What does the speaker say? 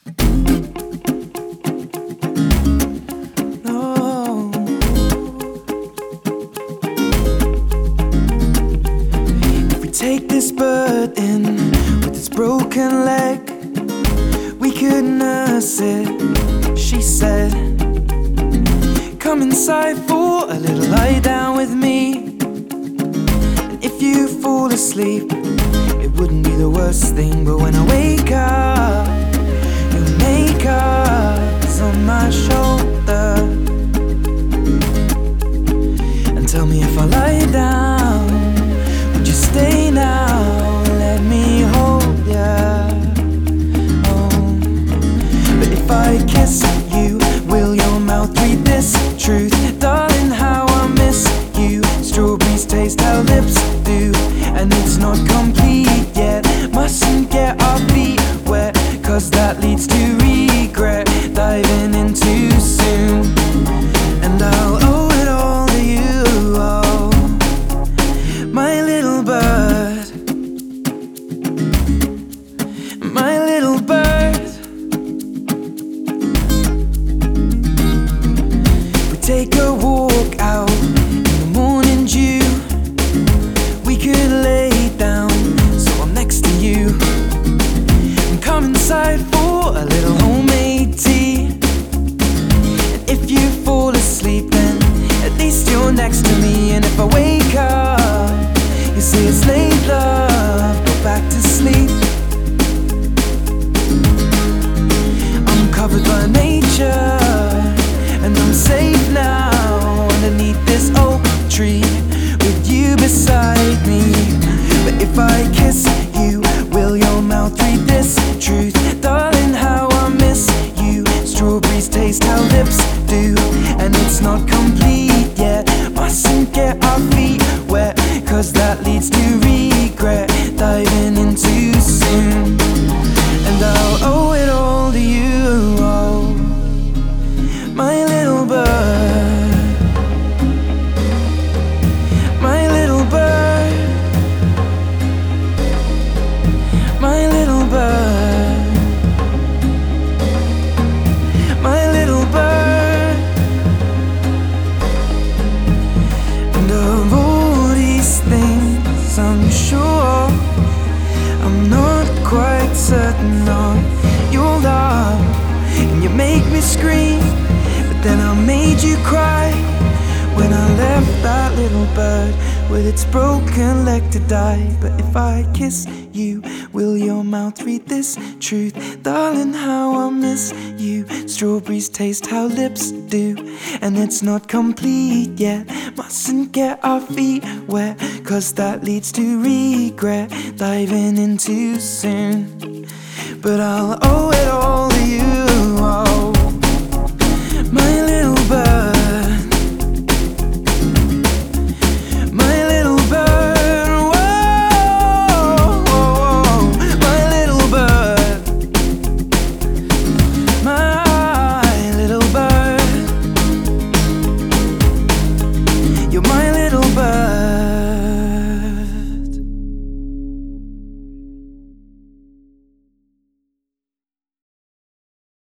No. If we take this bird in with its broken leg, we could nurse it, she said. Come inside for a little lie down with me. And if you fall asleep, it wouldn't be the worst thing. But when I wake up, your makeup's on my shoulder. And tell me if I lie down, would you stay now? Let me hold ya. Oh. But if I kiss you, will your mouth read this truth? Darling, how I miss you. Strawberries taste how lips do, and it's not complete yet. Mustn't get our feet wet, cause that leads to regret. Diving in too soon, and I'll owe it all to you. Oh, my little bird, my little bird. We take a walk out in the morning dew. We could lay down so I'm next to you, and come inside for a little homemade tea. And if you fall asleep, then at least you're next to me. And if I wake up, you say it's late, love, go back to sleep. I'm covered by nature, and I'm safe now underneath this oak tree with you beside me. But if I kiss you, will your mouth read this truth? Darling, how I miss you. Strawberries taste how lips do, and it's not complete yet. Mustn't get our feet wet, cause that leads to regret. Diving in too soon, and I'll owe it all to you. Oh, my little bird, my little bird, my little bird, my little bird. And of all these things, I'm sure I'm not quite certain of your love. And you make me scream, but then I made you cry when I left that little bird with its broken leg to die. But if I kiss you, will your mouth read this truth? Darling, how I miss you. Strawberries taste how lips do, and it's not complete yet. Mustn't get our feet wet, cause that leads to regret. Diving in too soon, but I'll owe it all to you.